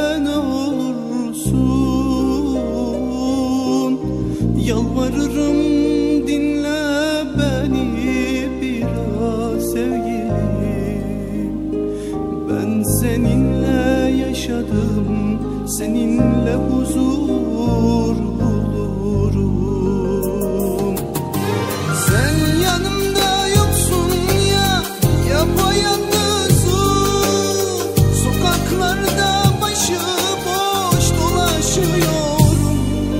ne olursun. Yalvarırım dinle beni biraz sevgilim. Ben seninle yaşadım, seninle huzur bulurum. Sen yanımda yoksun ya, yapayalnızım. Sokaklarda başıboş dolaşıyorum.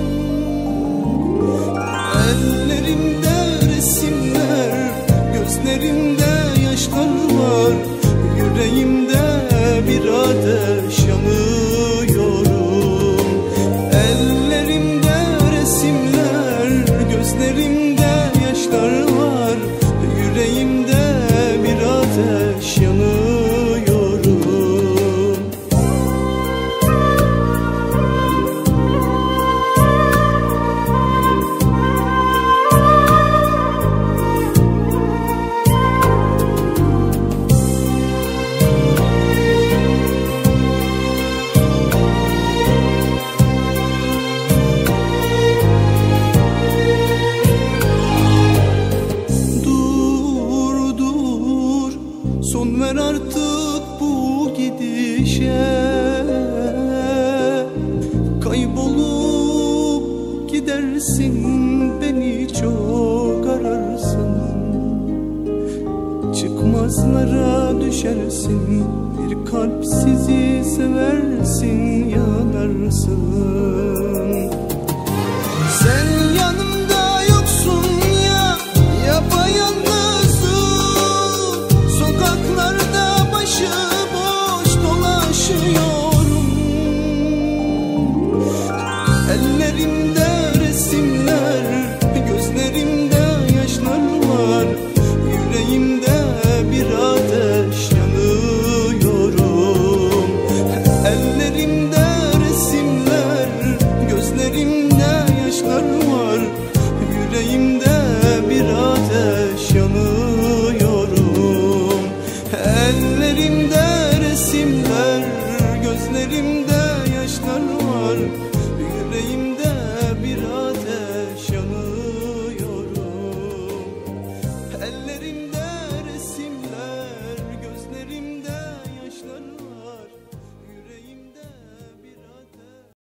Ellerimde resimler, gözlerimde yaşlar var. Yüreğimde bir ateş yanıyorum. Ellerimde resimler, gözlerimde yaşlar var. Yüreğimde bir ateş yanıyorum. Son ver artık bu gidişe. Kaybolup gidersin, beni çok ararsın. Çıkmazlara düşersin, bir kalp sizi seversin, yanarsın.